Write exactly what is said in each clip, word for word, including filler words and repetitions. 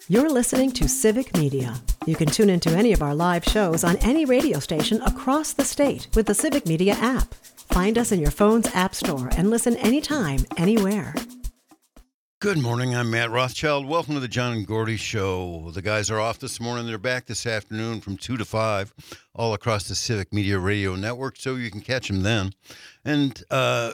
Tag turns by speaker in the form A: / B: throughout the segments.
A: You're listening to Civic Media. You can tune into any of our live shows on any radio station across the state with the Civic Media app. Find us in your phone's app store and listen anytime, anywhere.
B: Good morning. I'm Matt Rothschild. Welcome to the John and Gordy Show. The guys are off this morning. They're back this afternoon from two to five all across the Civic Media Radio Network, so you can catch them then. And, uh,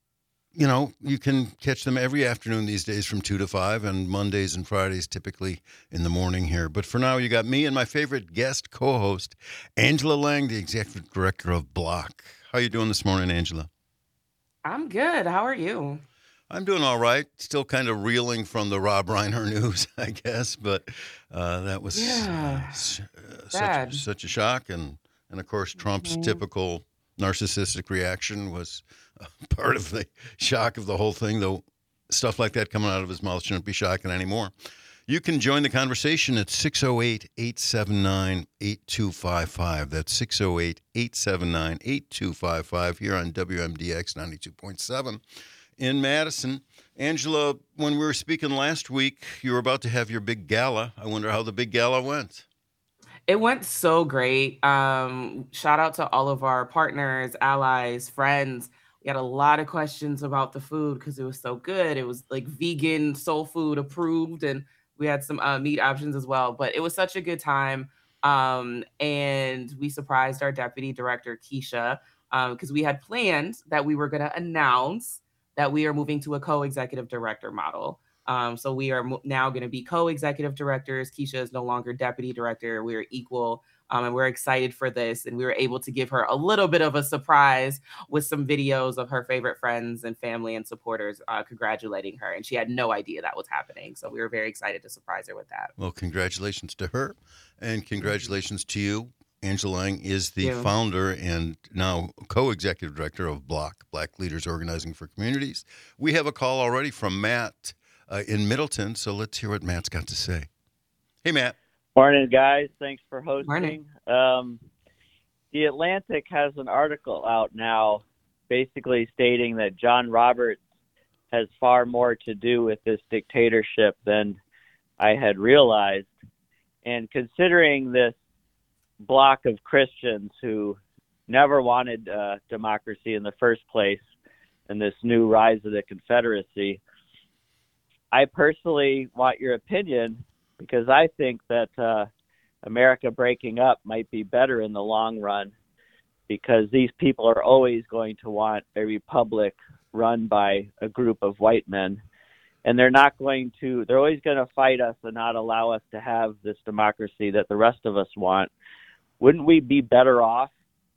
B: you know, you can catch them every afternoon these days from two to five, and Mondays and Fridays typically in the morning here. But for now, you got me and my favorite guest co-host, Angela Lang, the Executive Director of Block. How you doing this morning, Angela?
C: I'm good. How are you?
B: I'm doing all right. Still kind of reeling from the Rob Reiner news, I guess, but uh, that was
C: Yeah,
B: uh, s- uh, such,
C: sad.
B: such a shock. And, and of course, Trump's
C: Mhm.
B: typical narcissistic reaction was uh, part of the shock of the whole thing, though stuff like that coming out of his mouth shouldn't be shocking anymore. You can join the conversation at six oh eight, eight seven nine, eight two five five. That's six oh eight, eight seven nine, eight two five five here on W M D X ninety-two point seven. In Madison. Angela, when we were speaking last week, you were about to have your big gala. I wonder how the big gala went.
C: It went so great. Um, shout out to all of our partners, allies, friends. We had a lot of questions about the food because it was so good. It was like vegan, soul food approved, and we had some uh, meat options as well. But it was such a good time. Um, and we surprised our deputy director, Keisha, because we had planned that we were going to announce that we are moving to a co-executive director model. Um, so we are mo- now going to be co-executive directors. Keisha is no longer deputy director. We are equal, um, and we're excited for this. And we were able to give her a little bit of a surprise with some videos of her favorite friends and family and supporters uh, congratulating her. And she had no idea that was happening. So we were very excited to surprise her with that.
B: Well, congratulations to her, and congratulations to you. Angela Lang is the
C: Yeah.
B: founder and now co-executive director of Block, Black Leaders Organizing for Communities. We have a call already from Matt uh, in Middleton, so let's hear what Matt's got to say. Hey, Matt.
D: Morning, guys. Thanks for
C: Morning.
D: hosting. Um, the Atlantic has an article out now basically stating that John Roberts has far more to do with this dictatorship than I had realized. And considering this block of Christians who never wanted uh, democracy in the first place and this new rise of the Confederacy, I personally want your opinion because I think that uh, America breaking up might be better in the long run because these people are always going to want a republic run by a group of white men. And they're not going to, they're always going to fight us and not allow us to have this democracy that the rest of us want. Wouldn't we be better off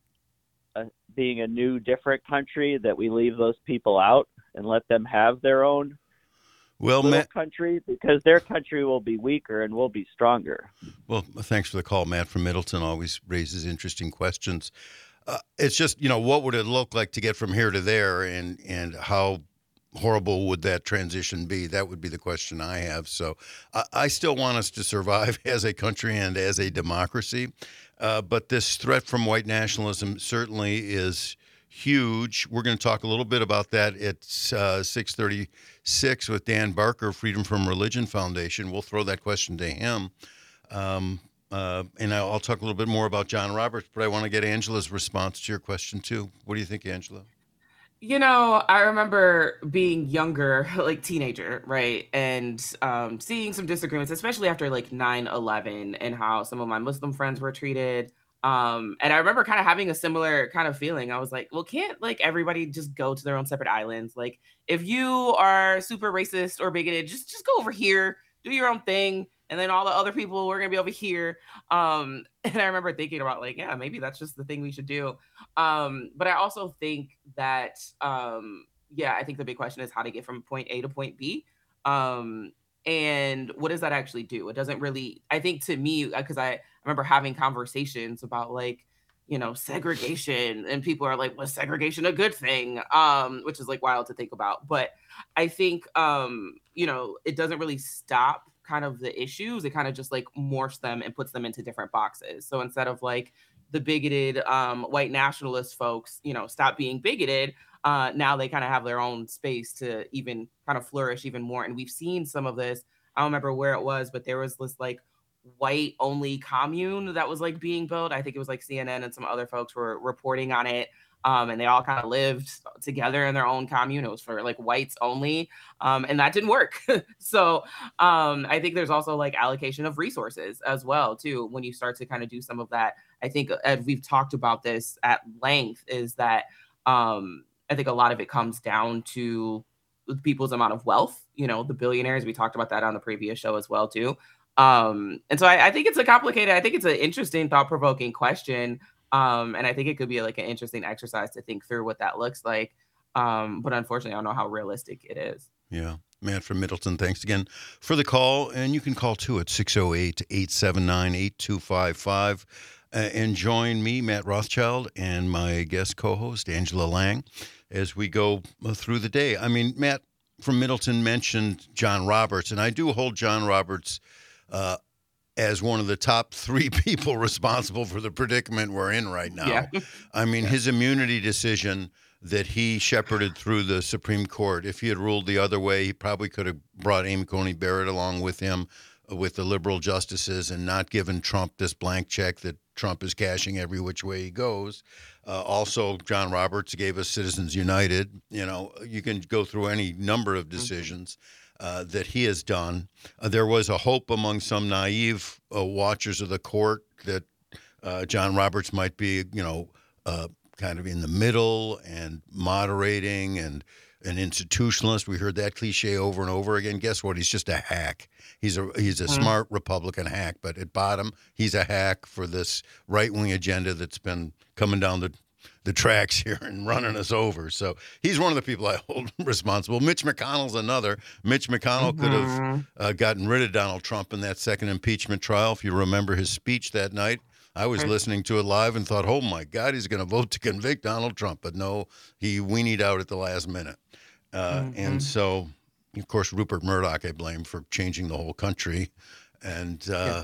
D: uh, being a new, different country that we leave those people out and let them have their own
B: Well,
D: little
B: Matt.
D: country? Because their country will be weaker and we'll be stronger.
B: Well, thanks for the call. Matt from Middleton always raises interesting questions. Uh, it's just, you know, what would it look like to get from here to there, and and how horrible would that transition be? That would be the question I have. So I, I still want us to survive as a country and as a democracy. Uh, but this threat from white nationalism certainly is huge. We're going to talk a little bit about that at uh, six thirty-six with Dan Barker, Freedom from Religion Foundation. We'll throw that question to him. Um, uh, and I'll I'll talk a little bit more about John Roberts, but I want to get Angela's response to your question, too. What do you think, Angela?
C: You know, I remember being younger, like teenager, right? And um, seeing some disagreements, especially after like nine eleven and how some of my Muslim friends were treated. Um, and I remember kind of having a similar kind of feeling. I was like, well, can't like everybody just go to their own separate islands? Like if you are super racist or bigoted, just just go over here, do your own thing. And then all the other people, we're going to be over here. Um, and I remember thinking about like, yeah, maybe that's just the thing we should do. Um, but I also think that, um, yeah, I think the big question is how to get from point A to point B. Um, and what does that actually do? It doesn't really, I think to me, because I, I remember having conversations about like, you know, segregation, and people are like, was segregation a good thing? Um, which is like wild to think about. But I think, um, you know, it doesn't really stop kind of the issues. It kind of just like morphs them and puts them into different boxes. So instead of like the bigoted um, white nationalist folks, you know, stop being bigoted, uh, now they kind of have their own space to even kind of flourish even more. And we've seen some of this I don't remember where it was, but there was this like white only commune that was like being built. I think it was like C N N and some other folks were reporting on it. Um, and they all kind of lived together in their own commune. It was for like whites only. Um, and that didn't work. so um, I think there's also like allocation of resources as well, too, when you start to kind of do some of that. I think, as we've talked about this at length, is that um, I think a lot of it comes down to people's amount of wealth, you know, the billionaires. We talked about that on the previous show as well, too. Um, and so I, I think it's a complicated, I think it's an interesting, thought-provoking question. Um, and I think it could be like an interesting exercise to think through what that looks like. Um, but unfortunately, I don't know how realistic it is.
B: Yeah. Matt from Middleton, thanks again for the call. And you can call too at six oh eight, eight seven nine, eight two five five uh, and join me, Matt Rothschild, and my guest co-host, Angela Lang, as we go through the day. I mean, Matt from Middleton mentioned John Roberts, and I do hold John Roberts uh, as one of the top three people responsible for the predicament we're in right now.
C: Yeah.
B: I mean,
C: Yeah.
B: his immunity decision that he shepherded through the Supreme Court, if he had ruled the other way, he probably could have brought Amy Coney Barrett along with him, uh, with the liberal justices, and not given Trump this blank check that Trump is cashing every which way he goes. Uh, also, John Roberts gave us Citizens United. You know, you can go through any number of decisions. Mm-hmm. Uh, that he has done. Uh, there was a hope among some naive uh, watchers of the court that uh, John Roberts might be, you know, uh, kind of in the middle and moderating and an institutionalist. We heard that cliche over and over again. Guess what? He's just a hack. He's a he's a mm. smart Republican hack, but at bottom, he's a hack for this right-wing agenda that's been coming down the the tracks here and running us over. So he's one of the people I hold responsible. Mitch McConnell's another. Mitch McConnell mm-hmm. could have uh, gotten rid of Donald Trump in that second impeachment trial. If you remember his speech that night, I was right. listening to it live and thought, oh, my God, he's going to vote to convict Donald Trump. But no, he weenied out at the last minute. Uh, mm-hmm. And so, of course, Rupert Murdoch I blame for changing the whole country. And, uh, yeah.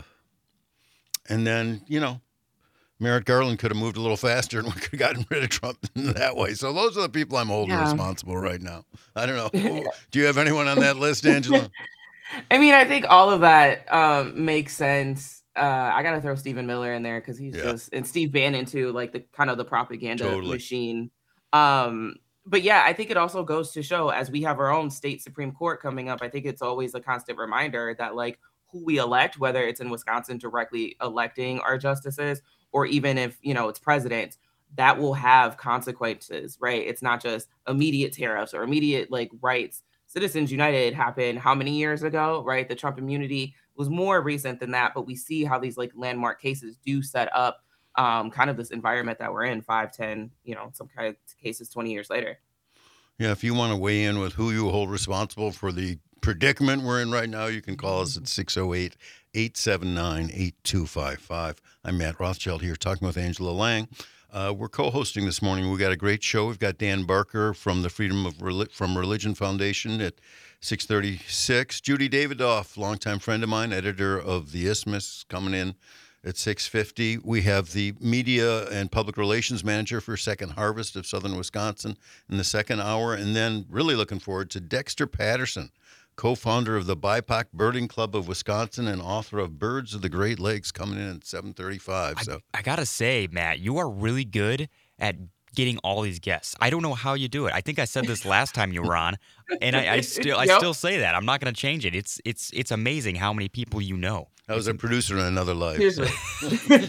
B: and then, you know, Merrick Garland could have moved a little faster and we could have gotten rid of Trump that way. So those are the people I'm holding yeah. responsible right now. I don't know. Do you have anyone on that list, Angela?
C: I mean, I think all of that um, makes sense. Uh, I got to throw Stephen Miller in there because he's yeah. just, and Steve Bannon too, like the kind of the propaganda totally. machine. Um, but yeah, I think it also goes to show, as we have our own state Supreme Court coming up, I think it's always a constant reminder that like who we elect, whether it's in Wisconsin directly electing our justices, or even if, you know, it's presidents, that will have consequences, right? It's not just immediate tariffs or immediate like rights. Citizens United happened how many years ago, right? The Trump immunity was more recent than that, but we see how these like landmark cases do set up um, kind of this environment that we're in five, ten, you know, some kind of cases twenty years later.
B: Yeah, if you want to weigh in with who you hold responsible for the predicament we're in right now, you can call us at six oh eight, eight seven nine, eight two five five. I'm Matt Rothschild here talking with Angela Lang. Uh, we're co-hosting this morning. We've got a great show. We've got Dan Barker from the Freedom of Reli- from Religion Foundation at six thirty-six. Judy Davidoff, longtime friend of mine, editor of The Isthmus, coming in at six fifty. We have the media and public relations manager for Second Harvest of Southern Wisconsin in the second hour. And then really looking forward to Dexter Patterson, co-founder of the B I P O C Birding Club of Wisconsin and author of Birds of the Great Lakes, coming in at seven thirty-five. So
E: I, I got to say, Matt, you are really good at getting all these guests. I don't know how you do it. I think I said this last time you were on, and I, I still I yep. still say that. I'm not going to change it. It's it's it's amazing how many people you know.
B: I was a producer in another life. So.
C: But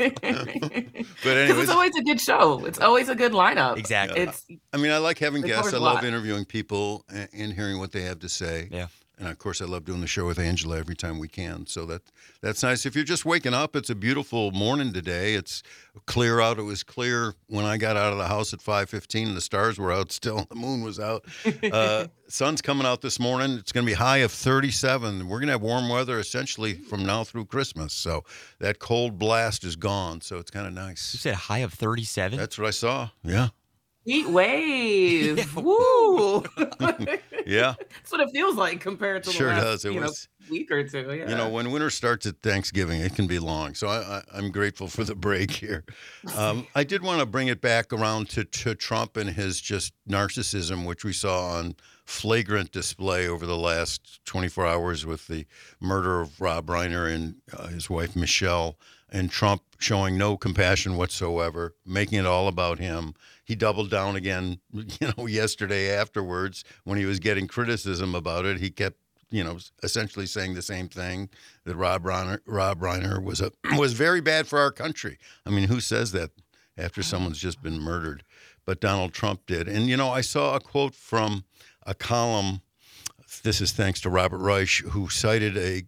B: anyways,
C: it's always a good show. It's always a good lineup.
E: Exactly.
C: It's.
B: I mean, I like having
C: it
B: guests.
C: covers
B: I
C: a
B: love
C: lot.
B: interviewing people and, and hearing what they have to say.
E: Yeah.
B: And of course, I love doing the show with Angela every time we can. So that that's nice. If you're just waking up, it's a beautiful morning today. It's clear out. It was clear when I got out of the house at five fifteen, and the stars were out still. The moon was out. Uh, sun's coming out this morning. It's going to be high of thirty-seven. We're going to have warm weather essentially from now through Christmas. So that cold blast is gone. So it's kind of nice.
E: You said high of thirty-seven?
B: That's what I saw. Yeah.
C: Heat wave. Woo.
B: Yeah.
C: That's what it feels like compared to
B: sure
C: the last,
B: does. It
C: you
B: was.
C: know, week or two. Yeah.
B: You know, when winter starts at Thanksgiving, it can be long. So I, I, I'm grateful for the break here. Um, I did want to bring it back around to, to Trump and his just narcissism, which we saw on flagrant display over the last twenty-four hours with the murder of Rob Reiner and uh, his wife, Michelle, and Trump showing no compassion whatsoever, making it all about him. He doubled down again, you know, yesterday afterwards when he was getting criticism about it. He kept, you know, essentially saying the same thing, that Rob Reiner, Rob Reiner was a was very bad for our country. I mean, who says that after someone's just been murdered? But Donald Trump did. And, you know, I saw a quote from a column, this is thanks to Robert Reich, who cited a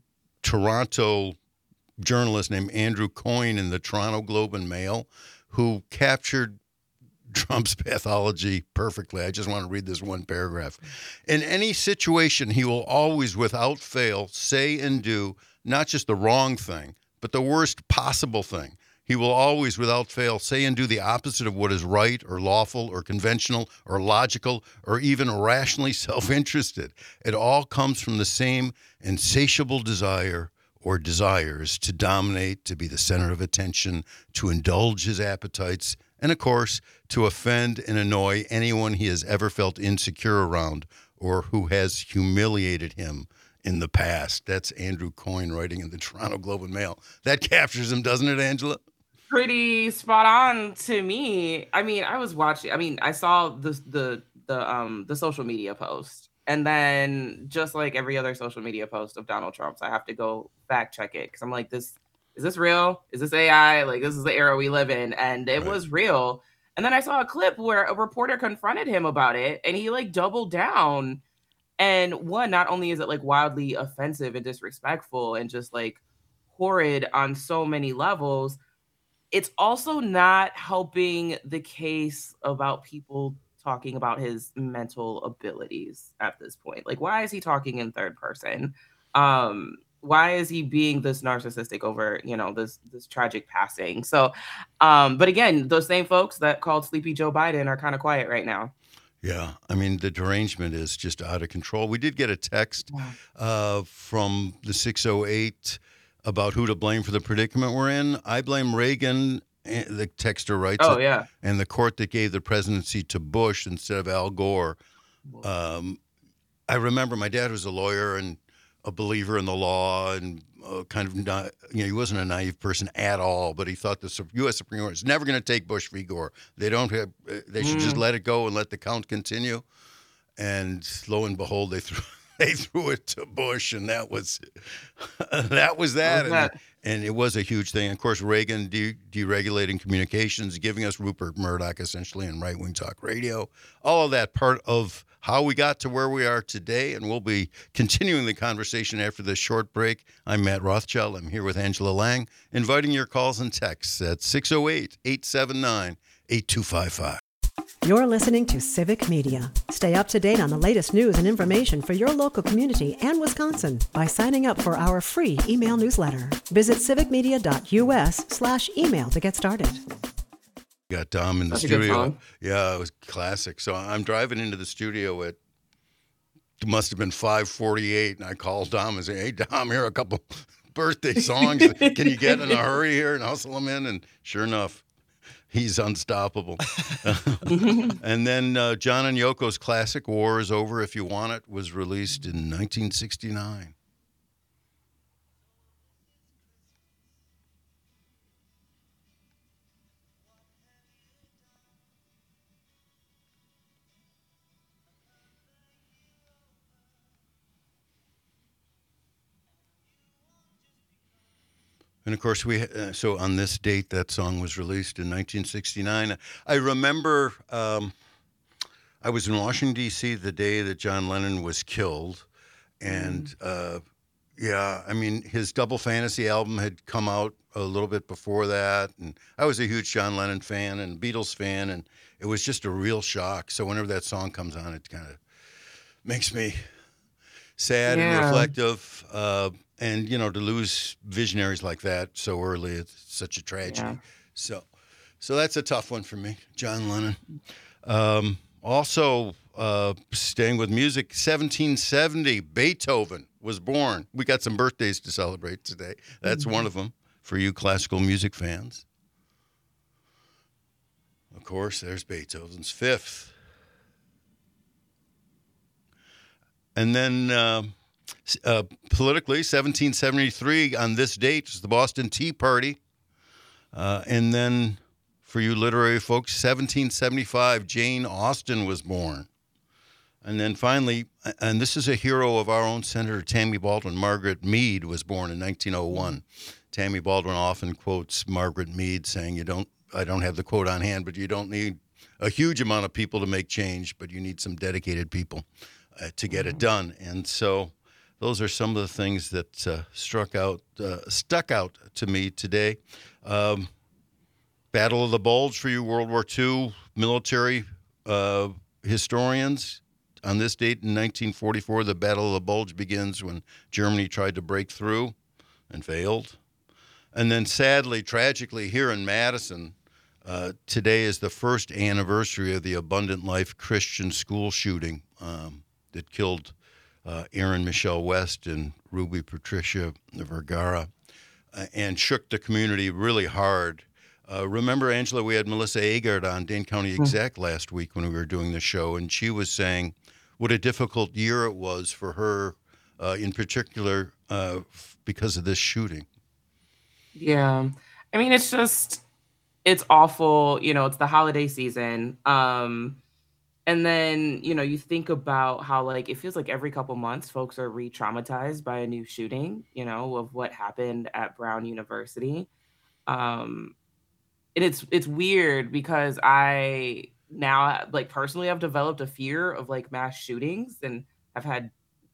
B: Toronto journalist named Andrew Coyne in the Toronto Globe and Mail, who captured Trump's pathology perfectly. I just want to read this one paragraph. In any situation, he will always, without fail, say and do not just the wrong thing, but the worst possible thing. He will always, without fail, say and do the opposite of what is right or lawful or conventional or logical or even rationally self-interested. It all comes from the same insatiable desire or desires to dominate, to be the center of attention, to indulge his appetites, and, of course, to offend and annoy anyone he has ever felt insecure around or who has humiliated him in the past. That's Andrew Coyne writing in the Toronto Globe and Mail. That captures him, doesn't it, Angela?
C: Pretty spot on to me. I mean, I was watching, I mean, I saw the the the um the social media post, and then just like every other social media post of Donald Trump's, I have to go fact check it because I'm like, this is this real? Is this A I? Like, this is the era we live in, and it
B: Right.
C: was real. And then I saw a clip where a reporter confronted him about it, and he like doubled down. And one, not only is it like wildly offensive and disrespectful and just like horrid on so many levels, it's also not helping the case about people talking about his mental abilities at this point. Like, why is he talking in third person? Um, why is he being this narcissistic over, you know, this this tragic passing? So, um, but again, those same folks that called Sleepy Joe Biden are kind of quiet right now.
B: Yeah, I mean, the derangement is just out of control. We did get a text uh, from the six oh eight about who to blame for the predicament we're in. I blame Reagan, the texter writes,
C: Oh,
B: it,
C: yeah.
B: and the court that gave the presidency to Bush instead of Al Gore. Um, I remember my dad was a lawyer and a believer in the law and uh, kind of not, you know, he wasn't a naive person at all, but he thought the U S Supreme Court is never going to take Bush v. Gore. They don't have, they should
C: Mm.
B: just let it go and let the count continue. And lo and behold, they threw they threw it to Bush, and that was that was that.
C: was
B: and,
C: that?
B: and it was a huge thing. Of course, Reagan de- deregulating communications, giving us Rupert Murdoch essentially and right-wing talk radio. All of that part of how we got to where we are today, and we'll be continuing the conversation after this short break. I'm Matt Rothschild. I'm here with Angela Lang, inviting your calls and texts at six oh eight, eight seven nine, eight two five five.
A: You're listening to Civic Media. Stay up to date on the latest news and information for your local community and Wisconsin by signing up for our free email newsletter. Visit civicmedia.us slash email to get started.
B: Got Dom in the
C: That's a good
B: studio.
C: song.
B: Yeah, it was classic. So I'm driving into the studio at, it must have been five forty-eight, and I called Dom and said, hey, Dom, here are a couple birthday songs. Can you get in a hurry here and hustle them in? And sure enough, he's unstoppable. And then uh, John and Yoko's classic, War Is Over If You Want It, was released in nineteen sixty-nine. And of course, we uh, so on this date, that song was released in nineteen sixty-nine. I remember um, I was in Washington, D C the day that John Lennon was killed. And uh, yeah, I mean, his Double Fantasy album had come out a little bit before that. And I was a huge John Lennon fan and Beatles fan. And it was just a real shock. So whenever that song comes on, it kind of makes me sad and
C: Yeah.
B: reflective. Uh, and, you know, to lose visionaries like that so early, it's such a tragedy.
C: Yeah.
B: So so that's a tough one for me, John Lennon. Um, also, uh, staying with music, seventeen seventy, Beethoven was born. We got some birthdays to celebrate today. That's mm-hmm. one of them for you classical music fans. Of course, there's Beethoven's Fifth. And then uh, uh, politically, seventeen seventy-three on this date is the Boston Tea Party. Uh, and then for you literary folks, seventeen seventy-five, Jane Austen was born. And then finally, and this is a hero of our own Senator Tammy Baldwin, Margaret Mead was born in nineteen oh one. Tammy Baldwin often quotes Margaret Mead saying, "You don't, I don't have the quote on hand, but you don't need a huge amount of people to make change, but you need some dedicated people uh, to get it done." And so those are some of the things that uh, struck out, uh, stuck out to me today. Um, Battle of the Bulge for you World War Two military uh, historians. On this date in nineteen forty-four, the Battle of the Bulge begins when Germany tried to break through and failed. And then sadly, tragically, here in Madison, uh, today is the first anniversary of the Abundant Life Christian school shooting um, that killed uh, Aaron Michelle West and Ruby Patricia Vergara uh, and shook the community really hard. Uh, remember, Angela, we had Melissa Agard on Dane County Exec mm-hmm. last week when we were doing the show, and she was saying what a difficult year it was for her, uh, in particular, uh, because of this shooting.
C: Yeah. I mean, it's just, it's awful. You know, it's the holiday season. Um, and then, you know, you think about how, like, it feels like every couple months folks are re-traumatized by a new shooting, you know, of what happened at Brown University. Um, and it's, it's weird because I now, like, personally, I've developed a fear of, like, mass shootings, and I've had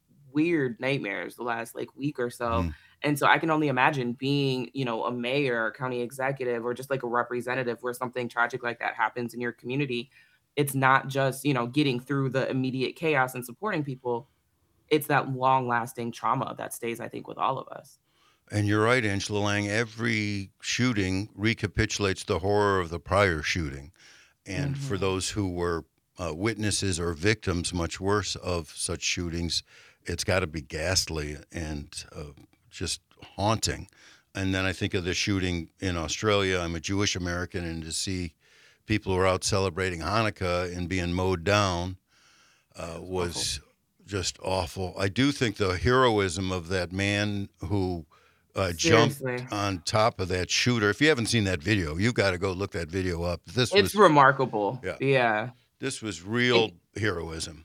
C: weird nightmares the last, like, week or so. Mm. And so I can only imagine being, you know, a mayor, county executive, or just like a representative where something tragic like that happens in your community. It's not just, you know, getting through the immediate chaos and supporting people. It's that long lasting trauma that stays, I think, with all of us.
B: And you're right, Angela Lang. Every shooting recapitulates the horror of the prior shooting. And mm-hmm. for those who were uh, witnesses or victims, much worse, of such shootings, it's got to be ghastly and uh, just haunting. And then I think of the shooting in Australia. I'm a Jewish American, and to see people who are out celebrating Hanukkah and being mowed down uh, was awful. Just awful. I do think the heroism of that man who uh, jumped on top of that shooter. If you haven't seen that video, you've got to go look that video up. This
C: it's
B: was
C: remarkable.
B: Yeah.
C: yeah.
B: This was real and, heroism.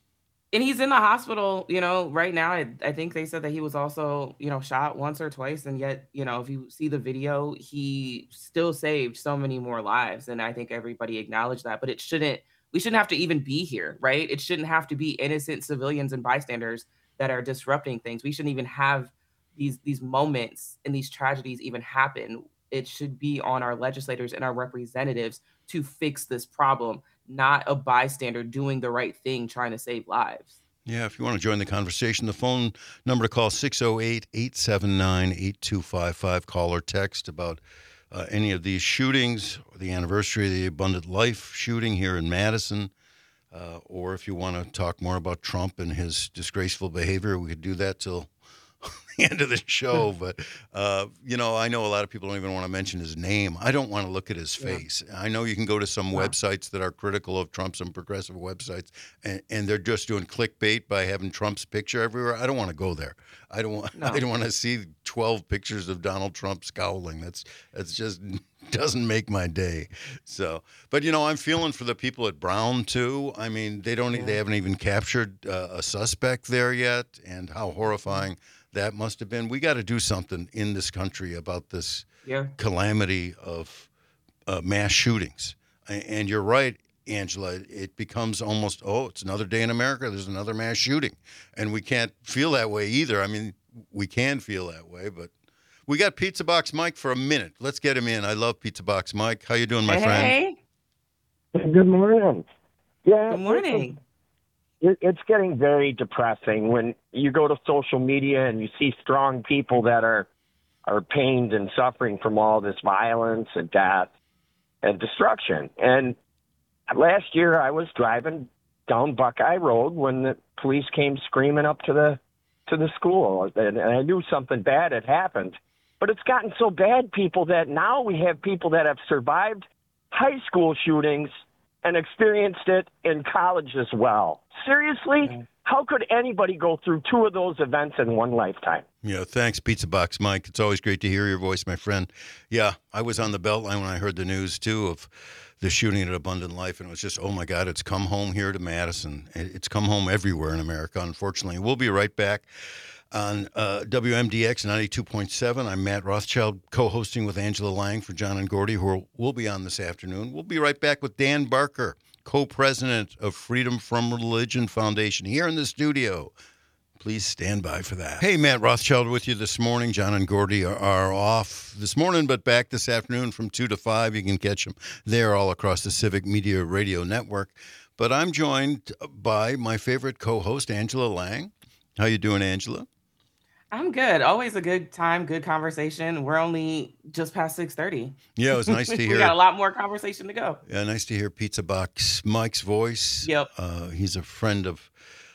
C: And he's in the hospital, you know, right now. I, I think they said that he was also, you know, shot once or twice. And yet, you know, if you see the video, he still saved so many more lives. And I think everybody acknowledged that. But it shouldn't, we shouldn't have to even be here, right? It shouldn't have to be innocent civilians and bystanders that are disrupting things. We shouldn't even have these, these moments and these tragedies even happen. It should be on our legislators and our representatives to fix this problem, not a bystander doing the right thing, trying to save lives.
B: Yeah, if you want to join the conversation, the phone number to call six oh eight, eight seven nine, eight two five five. Call or text about uh, any of these shootings, or the anniversary of the Abundant Life shooting here in Madison. Uh, or if you want to talk more about Trump and his disgraceful behavior, we could do that till the end of the show. But, uh, you know, I know a lot of people don't even want to mention his name. I don't want to look at his face. Yeah. I know you can go to some yeah. websites that are critical of Trump, some progressive websites, and, and they're just doing clickbait by having Trump's picture everywhere. I don't want to go there. I don't want. No. I don't want to see twelve pictures of Donald Trump scowling. That's that's just doesn't make my day. So, but you know, I'm feeling for the people at Brown too. I mean, they don't. Yeah. They haven't even captured uh, a suspect there yet, and how horrifying that must have been. We got to do something in this country about this yeah. calamity of uh, mass shootings. And you're right, Angela. It becomes almost, oh, it's another day in America. There's another mass shooting. And we can't feel that way either. I mean, we can feel that way, but we got Pizza Box Mike for a minute. Let's get him in. I love Pizza Box Mike. How you doing, my
C: hey.
F: friend? Good morning. Yeah.
C: Good morning.
F: It's getting very depressing when you go to social media and you see strong people that are are pained and suffering from all this violence and death and destruction. And last year I was driving down Buckeye Road when the police came screaming up to the to the school, and, and I knew something bad had happened. But it's gotten so bad, people, that now we have people that have survived high school shootings and experienced it in college as well. Seriously? How could anybody go through two of those events in one lifetime?
B: Yeah, thanks, Pizza Box Mike. It's always great to hear your voice, my friend. Yeah, I was on the Beltline when I heard the news, too, of the shooting at Abundant Life, and it was just, oh, my God, it's come home here to Madison. It's come home everywhere in America, unfortunately. We'll be right back on uh, W M D X ninety-two point seven. I'm Matt Rothschild, co-hosting with Angela Lang for John and Gordy, who will be on this afternoon. We'll be right back with Dan Barker, co-president of Freedom from Religion Foundation, here in the studio. Please stand by for that. Hey, Matt Rothschild with you this morning. John and Gordy are, are off this morning, but back this afternoon from two to five. You can catch them there all across the Civic Media Radio Network. But I'm joined by my favorite co-host, Angela Lang. How you doing, Angela?
C: I'm good. Always a good time, good conversation. We're only just past six thirty.
B: Yeah, it was nice to hear.
C: We got a lot more conversation to go.
B: Yeah, nice to hear Pizza Box Mike's voice.
C: Yep.
B: Uh, he's a friend of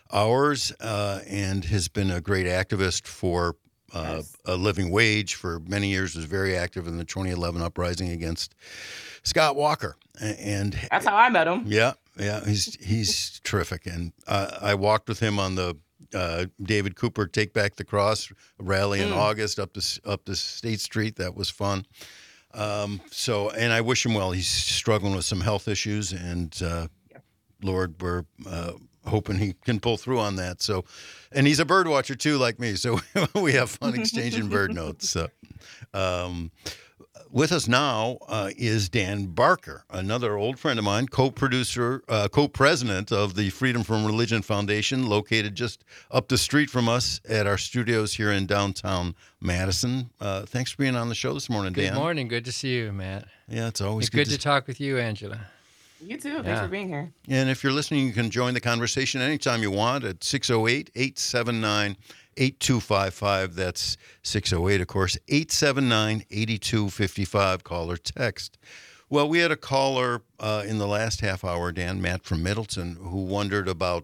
B: ours uh, and has been a great activist for uh, yes. a living wage for many years. Was very active in the twenty eleven uprising against Scott Walker. And
C: that's how I met him.
B: Yeah, yeah, he's he's terrific. And uh, I walked with him on the Uh, David Cooper Take Back the Cross rally in mm. August up to up to State Street. That was fun. Um, so, and I wish him well. He's struggling with some health issues, and uh, yep. Lord, we're uh, hoping he can pull through on that. So, and he's a bird watcher too, like me. So we have fun exchanging bird notes. So, um, with us now uh, is Dan Barker, another old friend of mine, co-producer, uh, co-president of the Freedom from Religion Foundation, located just up the street from us at our studios here in downtown Madison. Uh, thanks for being on the show this morning,
G: Good
B: Dan.
G: Good morning. Good to see you, Matt.
B: Yeah, it's always
G: it's
B: good,
G: good to, to talk with you, Angela.
C: You too.
G: Yeah.
C: Thanks for being here.
B: And if you're listening, you can join the conversation anytime you want at six oh eight, eight seven nine, eight two five five. That's six oh eight, of course, eight seven nine, eight two five five. Call or text. Well, we had a caller uh, in the last half hour, Dan, Matt from Middleton, who wondered about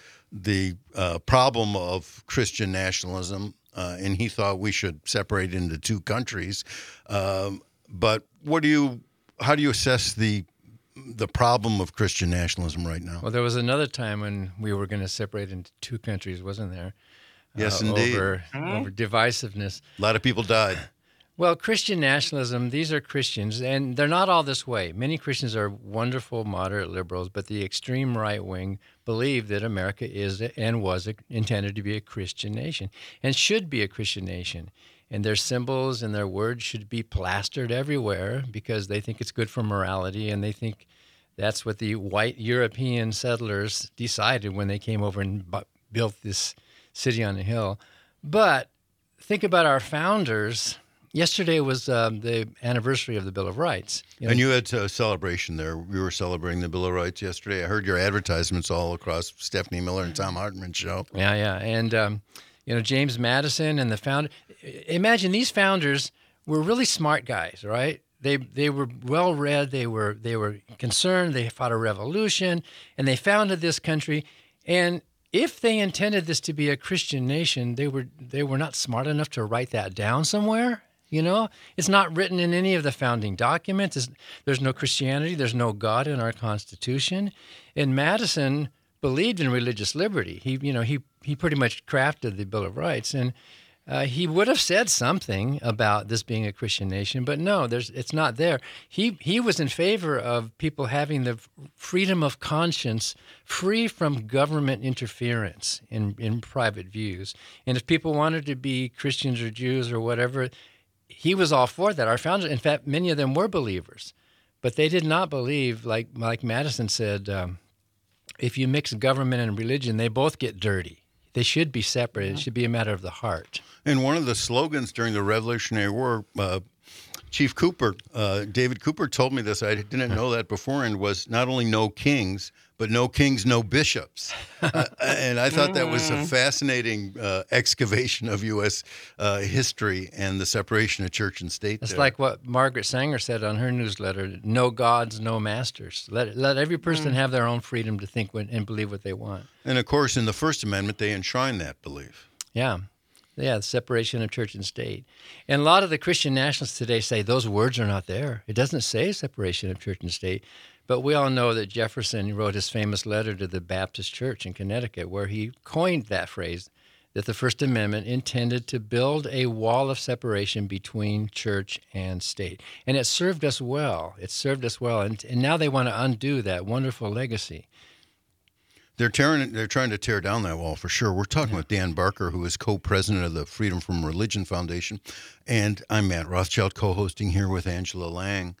B: the uh, problem of Christian nationalism, uh, and he thought we should separate into two countries. Um, but what do you, how do you assess the the problem of Christian nationalism right now?
G: Well, there was another time when we were going to separate into two countries, wasn't there?
B: Yes,
G: uh,
B: indeed.
G: Over,
C: mm-hmm.
G: over divisiveness.
B: A lot of people died.
G: Well, Christian nationalism, these are Christians, and they're not all this way. Many Christians are wonderful, moderate liberals, but the extreme right wing believe that America is and was a, intended to be a Christian nation and should be a Christian nation. And their symbols and their words should be plastered everywhere because they think it's good for morality, and they think that's what the white European settlers decided when they came over and bu- built this city on a hill. But think about our founders. Yesterday was um, the anniversary of the Bill of Rights.
B: You know, and you had a celebration there. We were celebrating the Bill of Rights yesterday. I heard your advertisements all across Stephanie Miller and Tom Hartman's show.
G: Yeah, yeah. And, um, you know, James Madison and the founder. Imagine these founders were really smart guys, right? They they were well read. They were they were concerned. They fought a revolution, and they founded this country. And if they intended this to be a Christian nation, they were they were not smart enough to write that down somewhere. You know, it's not written in any of the founding documents. It's, there's no Christianity. There's no God in our Constitution. And Madison believed in religious liberty. He, you know, he he pretty much crafted the Bill of Rights, and uh, he would have said something about this being a Christian nation. But no, there's it's not there. He he was in favor of people having the freedom of conscience, free from government interference in in private views. And if people wanted to be Christians or Jews or whatever, he was all for that. Our founders, in fact, many of them were believers, but they did not believe, like like Madison said, um, if you mix government and religion, they both get dirty. They should be separate. It should be a matter of the heart.
B: And one of the slogans during the Revolutionary War, uh, Chief Cooper, uh, David Cooper told me this, I didn't know that beforehand, was not only no kings, but no kings, no bishops. uh, and I thought that was a fascinating uh, excavation of U S uh, history and the separation of church and state.
G: It's
B: there.
G: like what Margaret Sanger said on her newsletter, no gods, no masters. Let let every person mm. have their own freedom to think what, and believe what they want.
B: And, of course, in the First Amendment, they enshrine that belief.
G: Yeah. Yeah, the separation of church and state. And a lot of the Christian nationalists today say those words are not there. It doesn't say separation of church and state. But we all know that Jefferson wrote his famous letter to the Baptist Church in Connecticut, where he coined that phrase, that the First Amendment intended to build a wall of separation between church and state. And it served us well. It served us well. And, and now they want to undo that wonderful legacy.
B: They're tearing. They're trying to tear down that wall for sure. We're talking yeah. with Dan Barker, who is co-president of the Freedom from Religion Foundation, and I'm Matt Rothschild, co-hosting here with Angela Lang.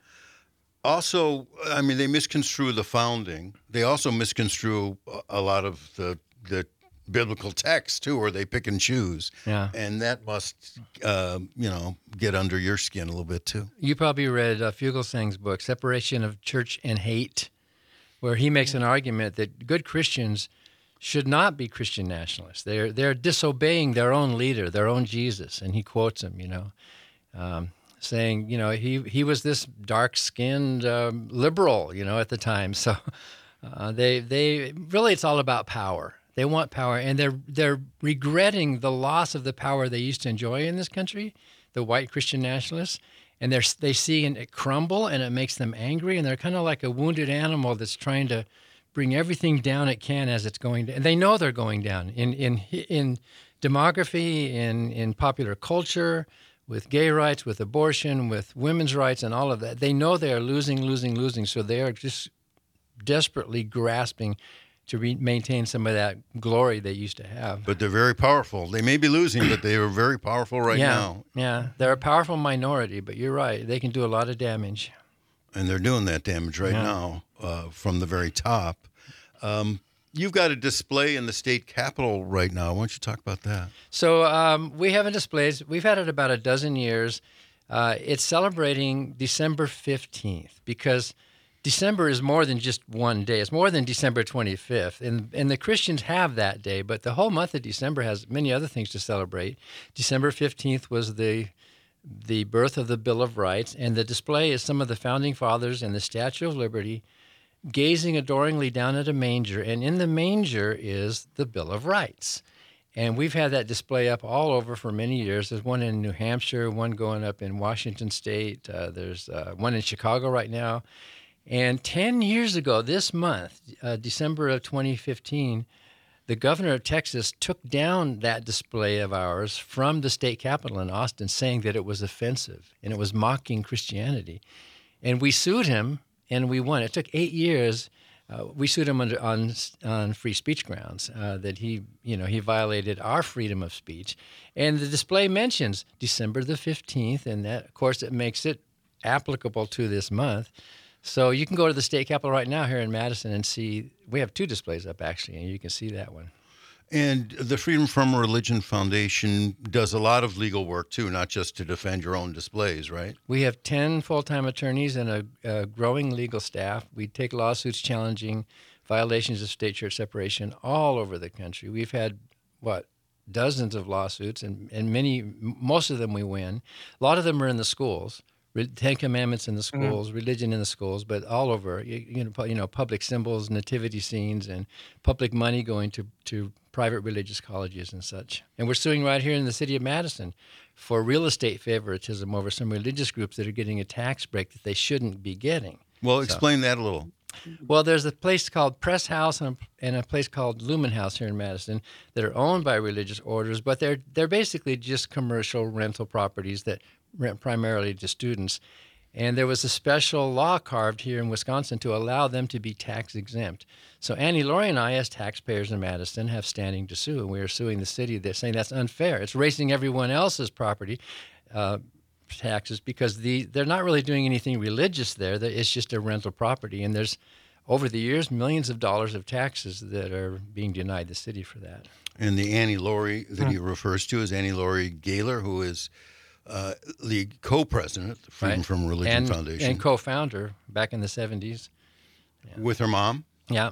B: Also, I mean, they misconstrue the founding. They also misconstrue a lot of the the biblical text too, or they pick and choose.
G: Yeah,
B: and that must, uh, you know, get under your skin a little bit too.
G: You probably read uh, Fugelsang's book, "Separation of Church and Hate," where he makes an argument that good Christians should not be Christian nationalists. They're they're disobeying their own leader, their own Jesus, and he quotes him, you know, um, saying, you know, he he was this dark-skinned um, liberal, you know, at the time. So uh, they they really it's all about power. They want power, and they're they're regretting the loss of the power they used to enjoy in this country, the white Christian nationalists. And they're, they see it crumble, and it makes them angry, and they're kind of like a wounded animal that's trying to bring everything down it can as it's going down. And they know they're going down in in in demography, in in popular culture, with gay rights, with abortion, with women's rights, and all of that. They know they are losing, losing, losing, so they are just desperately grasping to re- maintain some of that glory they used to have.
B: But they're very powerful. They may be losing, but they are very powerful right
G: yeah,
B: now.
G: Yeah, they're a powerful minority, but you're right. They can do a lot of damage.
B: And they're doing that damage right
G: yeah.
B: now uh, from the very top. Um, you've got a display in the state capitol right now. Why don't you talk about that?
G: So um, we have a display. We've had it about a dozen years. Uh, it's celebrating December fifteenth because December is more than just one day. It's more than December twenty-fifth. And, and the Christians have that day, but the whole month of December has many other things to celebrate. December fifteenth was the the birth of the Bill of Rights, and the display is some of the founding fathers and the Statue of Liberty gazing adoringly down at a manger, and in the manger is the Bill of Rights. And we've had that display up all over for many years. There's one in New Hampshire, one going up in Washington State. Uh, there's uh, one in Chicago right now. And ten years ago, this month, uh, December of twenty fifteen, the governor of Texas took down that display of ours from the state capitol in Austin, saying that it was offensive and it was mocking Christianity. And we sued him, and we won. It took eight years. Uh, we sued him under, on on free speech grounds, uh, that he, you know, he violated our freedom of speech. And the display mentions December the fifteenth, and that, of course, it makes it applicable to this month. So you can go to the state capitol right now here in Madison and see, we have two displays up actually, and you can see that one.
B: And the Freedom from Religion Foundation does a lot of legal work too, not just to defend your own displays, right?
G: We have ten full-time attorneys and a, a growing legal staff. We take lawsuits challenging violations of state church separation all over the country. We've had, what, dozens of lawsuits, and, and many, most of them we win. A lot of them are in the schools. Ten Commandments in the schools, mm-hmm. religion in the schools, but all over, you, you know, you know, public symbols, nativity scenes, and public money going to, to private religious colleges and such. And we're suing right here in the city of Madison for real estate favoritism over some religious groups that are getting a tax break that they shouldn't be getting.
B: Well,
G: so,
B: explain that a little.
G: Well, there's a place called Press House and a, and a place called Lumen House here in Madison that are owned by religious orders, but they're they're basically just commercial rental properties that rent primarily to students. And there was a special law carved here in Wisconsin to allow them to be tax exempt. So Annie Laurie and I, as taxpayers in Madison, have standing to sue, and we are suing the city. They're saying that's unfair. It's raising everyone else's property uh, taxes because the they're not really doing anything religious there. It's just a rental property, and there's over the years millions of dollars of taxes that are being denied the city for that.
B: And the Annie Laurie that he refers to is Annie Laurie Gaylor, who is Uh, the co-president of the Freedom
G: right.
B: from Religion
G: and,
B: Foundation.
G: And co-founder back in the seventies.
B: Yeah. With her mom?
G: Yeah.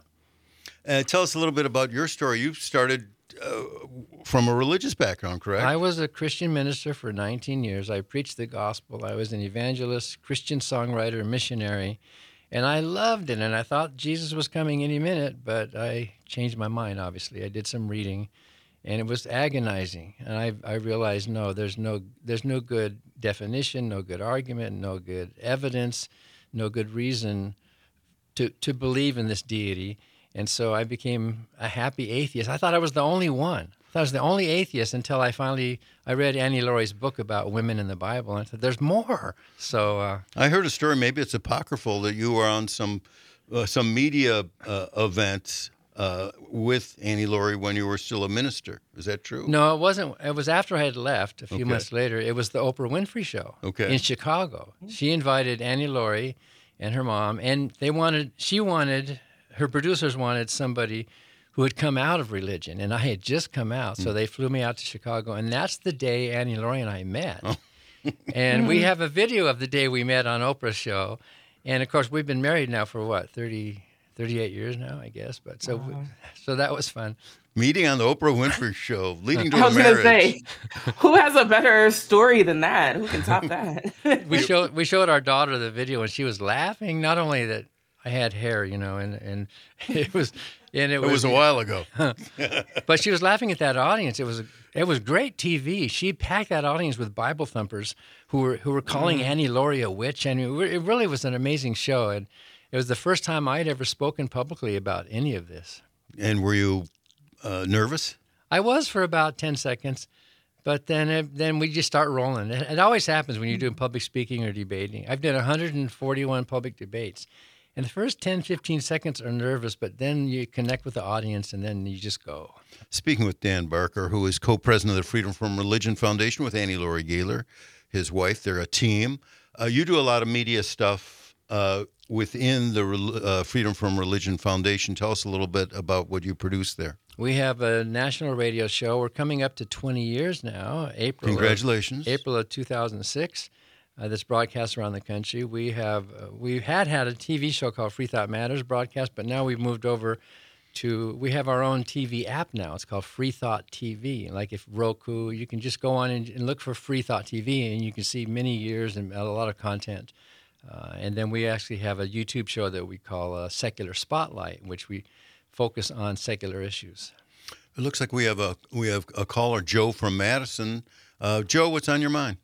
B: Uh, tell us a little bit about your story. You started uh, from a religious background, correct?
G: I was a Christian minister for nineteen years. I preached the gospel. I was an evangelist, Christian songwriter, missionary, and I loved it. And I thought Jesus was coming any minute, but I changed my mind, obviously. I did some reading. and it was agonizing. And I I realized no, there's no there's no good definition, no good argument, no good evidence, no good reason to to believe in this deity. And so I became a happy atheist. I thought I was the only one. I thought I was the only atheist until I finally I read Annie Laurie's book about women in the Bible, and I said, "There's more." So uh,
B: I heard a story. Maybe it's apocryphal that you were on some uh, some media uh, events uh, with Annie Laurie when you were still a minister. Is that true?
G: No, it wasn't. It was after I had left. A few
B: Okay.
G: months later, it was the Oprah Winfrey Show
B: Okay.
G: in Chicago. She invited Annie Laurie and her mom, and they wanted. She wanted. Her producers wanted somebody who had come out of religion, and I had just come out, so they flew me out to Chicago, and that's the day Annie Laurie and I met.
B: Oh.
G: And we have a video of the day we met on Oprah's show, and of course we've been married now for what thirty, thirty-eight years now, I guess. But so,
C: Wow.
G: so that was fun.
B: Meeting on the Oprah Winfrey Show, leading to
C: I
B: a
C: was gonna
B: marriage.
C: say, who has a better story than that? Who can top that?
G: We showed we showed our daughter the video, and she was laughing. Not only that I had hair, you know, and and it was and it,
B: It was a while ago.
G: but she was laughing at that audience. It was it was great T V. She packed that audience with Bible thumpers who were who were calling Annie Laurie a witch, and it really was an amazing show. And it was the first time I had ever spoken publicly about any of this.
B: And were you uh, nervous?
G: I was for about ten seconds, but then it, then we just start rolling. It, it always happens when you're doing public speaking or debating. I've done one hundred forty-one public debates. And the first ten, fifteen seconds are nervous, but then you connect with the audience, and then you just go.
B: Speaking with Dan Barker, who is co-president of the Freedom from Religion Foundation with Annie Laurie Gaylor, his wife. They're a team. Uh, you do a lot of media stuff uh, within the uh, Freedom from Religion Foundation. Tell us a little bit about what you produce there.
G: We have a national radio show. We're coming up to twenty years now. April.
B: Congratulations.
G: Of, April of two thousand six. Uh, that's broadcast around the country. We have uh, we had had a T V show called Free Thought Matters broadcast, but now we've moved over to we have our own T V app now. It's called Free Thought T V. Like if Roku, you can just go on and, and look for Free Thought T V, and you can see many years and a lot of content. Uh, and then we actually have a YouTube show that we call uh, Secular Spotlight, in which we focus on secular issues.
B: It looks like we have a we have a caller, Joe from Madison. Uh, Joe, what's on your mind?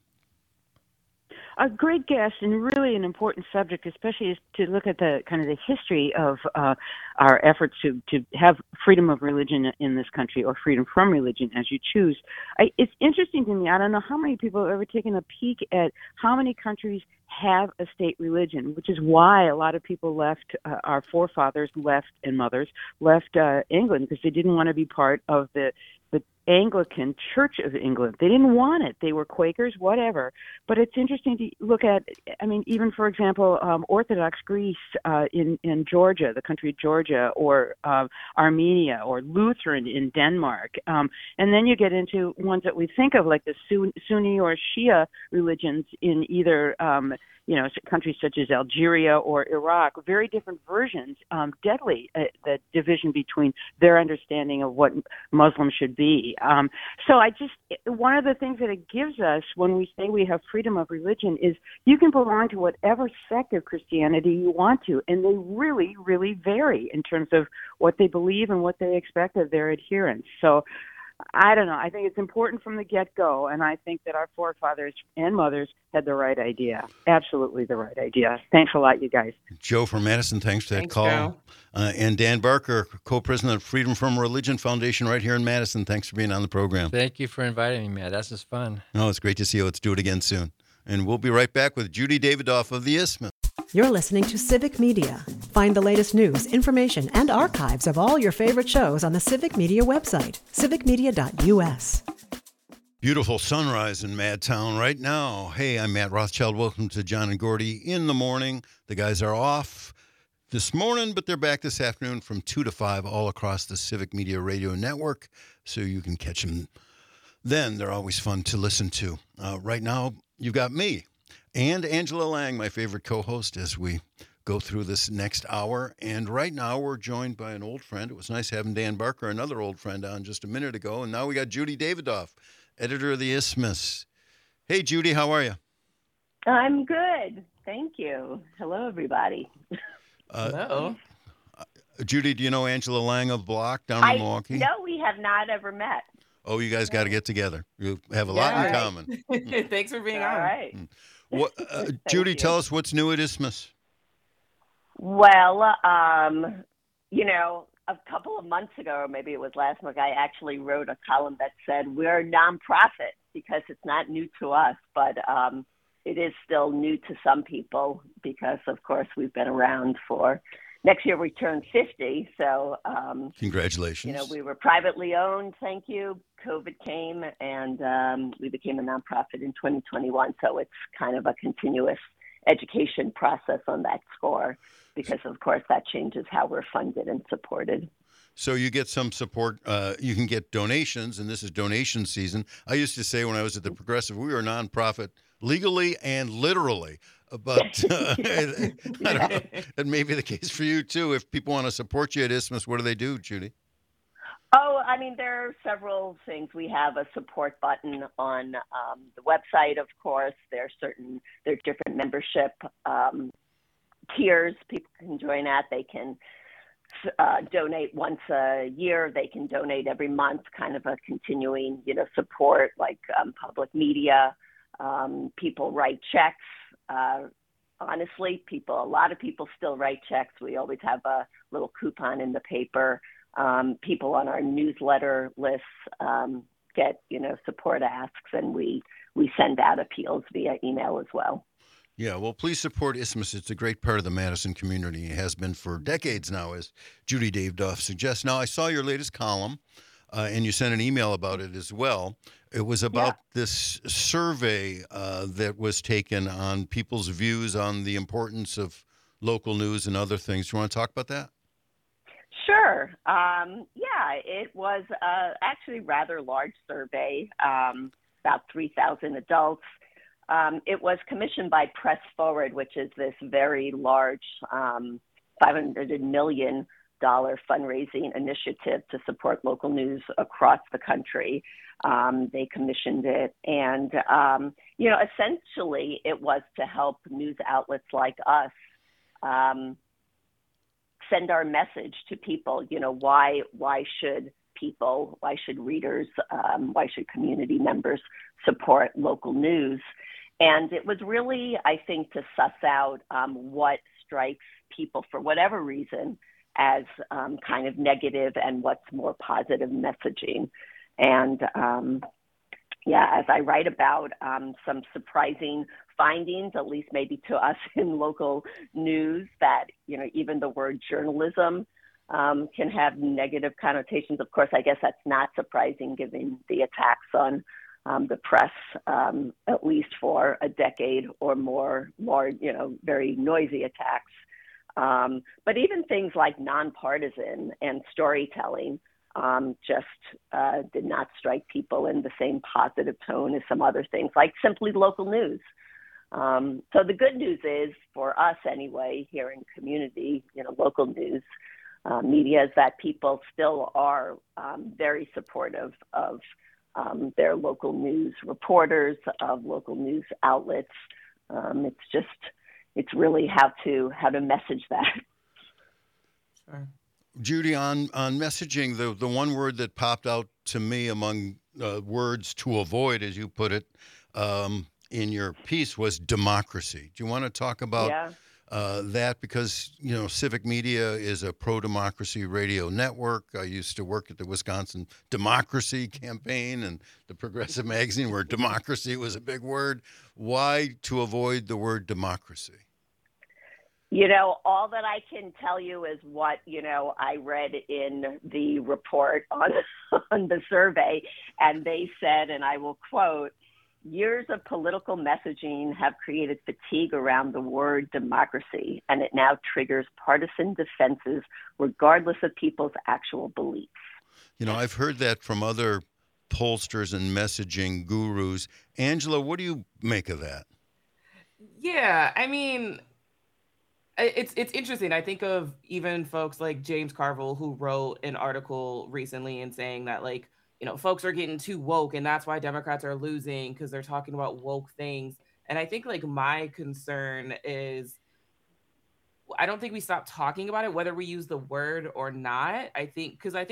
H: A great guest and really an important subject, especially is to look at the kind of the history of uh, our efforts to, to have freedom of religion in this country, or freedom from religion, as you choose. I, it's interesting to me. I don't know how many people have ever taken a peek at how many countries have a state religion, which is why a lot of people left, uh, our forefathers left and mothers left uh, England, because they didn't want to be part of the the Anglican Church of England. They didn't want it. They were Quakers, whatever. But it's interesting to look at, I mean, even, for example, um, Orthodox Greece uh, in, in Georgia, the country of Georgia, or uh, Armenia, or Lutheran in Denmark. Um, and then you get into ones that we think of, like the Sunni or Shia religions in either, um, you know, countries such as Algeria or Iraq, very different versions, um, deadly, uh, the division between their understanding of what Muslims should be. Um, so I just, one of the things that it gives us when we say we have freedom of religion is you can belong to whatever sect of Christianity you want to, and they really, really vary in terms of what they believe and what they expect of their adherents. So I don't know. I think it's important from the get-go, and I think that our forefathers and mothers had the right idea, absolutely the right idea. Thanks a lot, you guys.
B: Joe from Madison, thanks for that
C: Thanks,
B: call.
C: Joe.
B: Uh, and Dan Barker, co-president of Freedom from Religion Foundation right here in Madison. Thanks for being on the program.
G: Thank you for inviting me, Matt. That's just fun.
B: No, it's great to see you. Let's do it again soon. And we'll be right back with Judy Davidoff of the Isthmus.
A: You're listening to Civic Media. Find the latest news, information, and archives of all your favorite shows on the Civic Media website, civic media dot u s.
B: Beautiful sunrise in Madtown right now. Hey, I'm Matt Rothschild. Welcome to John and Gordy in the morning. The guys are off this morning, but they're back this afternoon from two to five all across the Civic Media Radio Network, so you can catch them then. They're always fun to listen to. Uh, right now, you've got me and Angela Lang, my favorite co-host, as we go through this next hour. And right now, we're joined by an old friend. It was nice having Dan Barker, another old friend, on just a minute ago. And now we got Judy Davidoff, editor of the Isthmus. Hey, Judy, how are you?
I: I'm good. Thank you. Hello, everybody.
B: Uh,
C: Hello.
B: Judy, do you know Angela Lang of Block down in
I: I
B: Milwaukee?
I: know we have not ever met.
B: Oh, you guys got to get together. You have a
C: Yeah.
B: lot in
I: All right.
B: common.
C: Thanks for being
I: All
C: on.
I: right.
B: What, uh,
I: Thank
B: Judy,
I: you.
B: tell us what's new at Isthmus.
I: Well, um, you know, a couple of months ago, or maybe it was last month, I actually wrote a column that said we're a nonprofit because it's not new to us, but um, it is still new to some people because, of course, we've been around for next year we turn fifty. So, um,
B: Congratulations.
I: you know, we were privately owned. Thank you. COVID came and um, we became a nonprofit in twenty twenty-one. So it's kind of a continuous education process on that score because, of course, that changes how we're funded and supported.
B: So you get some support. Uh, you can get donations, and this is donation season. I used to say when I was at the Progressive, we were a nonprofit legally and literally. But uh, I don't know. That may be the case for you, too. If people want to support you at Isthmus, what do they do, Judy?
I: Oh, I mean, there are several things. We have a support button on um, the website, of course. There are certain, there are different membership um, tiers people can join at. They can uh, donate once a year. They can donate every month, kind of a continuing, you know, support like um, public media. Um, people write checks. Uh, honestly, people, a lot of people still write checks. We always have a little coupon in the paper. Um, people on our newsletter lists um, get, you know, support asks, and we, we send out appeals via email as well.
B: Yeah, well, please support Isthmus. It's a great part of the Madison community. It has been for decades now, as Judy Davidoff suggests. Now, I saw your latest column, uh, and you sent an email about it as well. It was about
I: Yeah.
B: this survey uh, that was taken on people's views on the importance of local news and other things. Do you want to talk about that?
I: Sure. Um, yeah, it was uh, actually a rather large survey, um, about three thousand adults. Um, it was commissioned by Press Forward, which is this very large um, five hundred million dollars fundraising initiative to support local news across the country. Um, they commissioned it. And, um, you know, essentially it was to help news outlets like us um, send our message to people. You know, why why should people, why should readers, um, why should community members support local news? And it was really, I think, to suss out um, what strikes people for whatever reason as um, kind of negative and what's more positive messaging. And um, yeah, as I write about um, some surprising findings, at least maybe to us in local news, that, you know, even the word journalism um, can have negative connotations. Of course, I guess that's not surprising given the attacks on um, the press, um, at least for a decade or more, large, you know, very noisy attacks. Um, but even things like nonpartisan and storytelling um, just uh, did not strike people in the same positive tone as some other things, like simply local news. Um, so the good news is, for us anyway, here in community, you know, local news uh, media, is that people still are um, very supportive of um, their local news reporters, of local news outlets. Um, it's just, it's really how to how to message that.
C: Sure.
B: Judy, on, on messaging, the, the one word that popped out to me among uh, words to avoid, as you put it, um, in your piece was democracy. Do you want to talk about
I: Yeah.
B: uh, that? Because, you know, Civic Media is a pro-democracy radio network. I used to work at the Wisconsin Democracy Campaign and the Progressive Magazine, where democracy was a big word. Why to avoid the word democracy?
I: You know, all that I can tell you is what, you know, I read in the report on, on the survey, and they said, and I will quote, "Years of political messaging have created fatigue around the word democracy, and it now triggers partisan defenses regardless of people's actual beliefs."
B: You know, I've heard that from other pollsters and messaging gurus. Angela, what do you make of that?
C: Yeah, I mean, I- it's it's interesting. I think of even folks like James Carville, who wrote an article recently and saying that, like, you know, folks are getting too woke, and that's why Democrats are losing, because they're talking about woke things. And I think, like, my concern is, I don't think we stop talking about it, whether we use the word or not. I think, because I think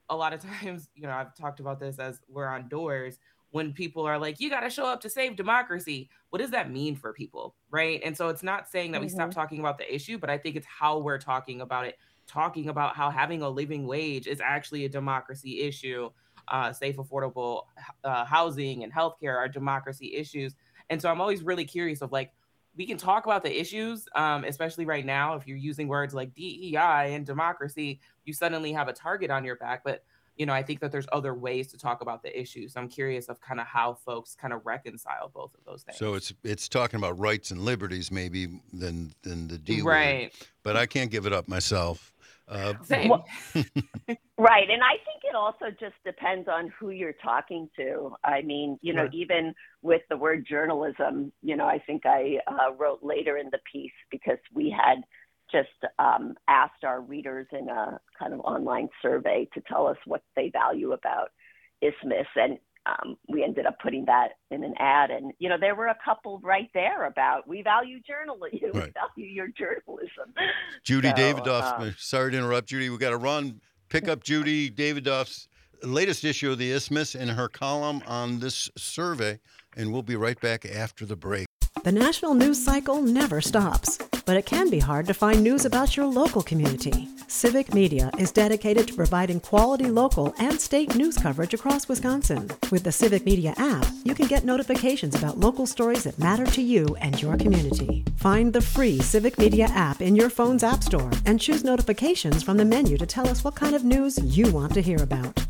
C: a lot of times, you know, I've talked about this as we're on doors, when people are like, you got to show up to save democracy. What does that mean for people? Right. And so it's not saying that mm-hmm. we stop talking about the issue, but I think it's how we're talking about it, talking about how having a living wage is actually a democracy issue. Uh, safe, affordable uh, housing and healthcare are democracy issues. And so I'm always really curious of like, we can talk about the issues, um, especially right now. If you're using words like D E I and democracy, you suddenly have a target on your back. But you know, I think that there's other ways to talk about the issues. I'm curious of kind of how folks kind of reconcile both of those things.
B: So it's it's talking about rights and liberties maybe than than the deal.
C: Right.
B: But I can't give it up myself. Uh,
C: Same.
I: Well, right. And I think it also just depends on who you're talking to. I mean, you know, right. even with the word journalism, you know, I think I uh, wrote later in the piece because we had just um, asked our readers in a kind of online survey to tell us what they value about Isthmus. And um, we ended up putting that in an ad. And, you know, there were a couple right there about, we value journalism, right. we value your journalism.
B: Judy
I: so,
B: Davidoff,
I: um,
B: sorry to interrupt, Judy. We got to run. Pick up Judy Davidoff's latest issue of the Isthmus in her column on this survey. And we'll be right back after the break.
A: The national news cycle never stops, but it can be hard to find news about your local community. Civic Media is dedicated to providing quality local and state news coverage across Wisconsin. With the Civic Media app, you can get notifications about local stories that matter to you and your community. Find the free Civic Media app in your phone's app store and choose notifications from the menu to tell us what kind of news you want to hear about.